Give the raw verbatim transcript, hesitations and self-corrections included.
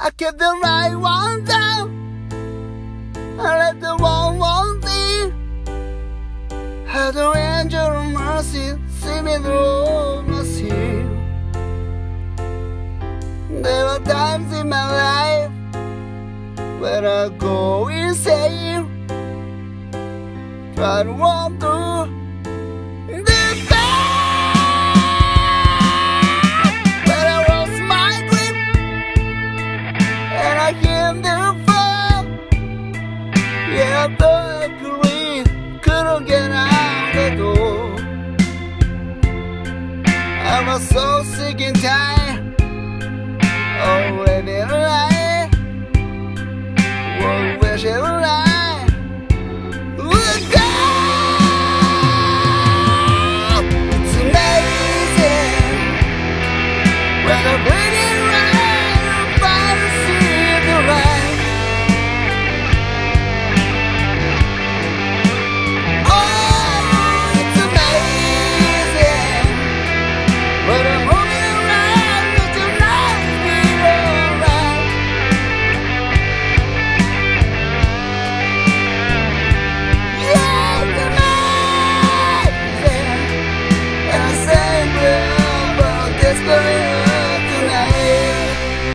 I kept the right one down, I let the wrong one be. Had an angel of mercy see me through my sin. There were times in my life when I go insane, try to walk through this pain, but I lost my grip and I came to fall. Yeah, I thought I could read, couldn't get out the door. I was so sick and tired